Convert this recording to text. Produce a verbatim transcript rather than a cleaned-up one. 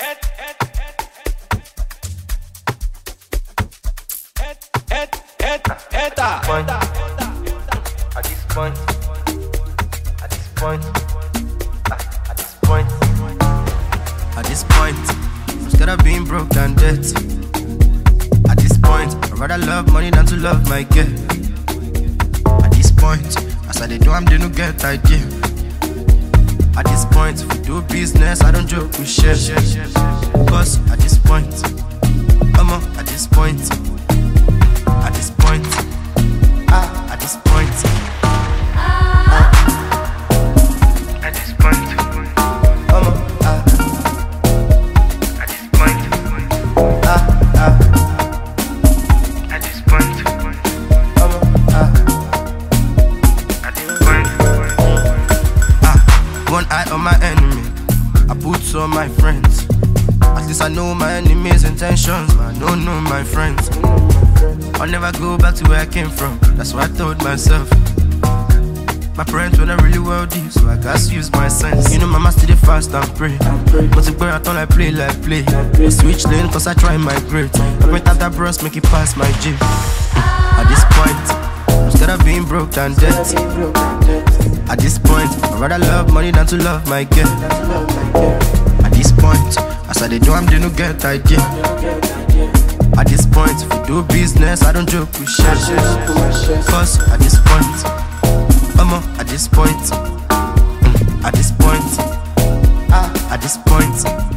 Point. At this point, at this point, ah, at this point, at this point, I'm scared of being broke than dead. At this point, I'd rather love money than to love my girl. At this point, as I do, I'm doing no get idea. At this point, if we do business, I don't joke, we share. Cause at this point, I'm on, at this point, at this point, ah, at this point, ah, at this point, I'm on, ah, at this point, ah, ah, at this point, I'm on, ah, at this point, ah, one eye on my enemy, I put on my friends. At least I know my enemy's intentions, but I don't know my friends. I'll never go back to where I came from, that's what I told myself. My parents were not really wealthy, so I gotta use my sense. You know mama still fast and pray, but the girl I thought I play like play. I switch lane cause I try my great. I went after bros, make it past my G. At this point, I'm scared of being broke than dead. At this point, I'd rather love money than to love my girl. At this point, as I do, I'm doing no get idea. At this point, if we do business, I don't joke, we share. Cause at this point, I'm on, at this point, mm, at this point, ah, at this point.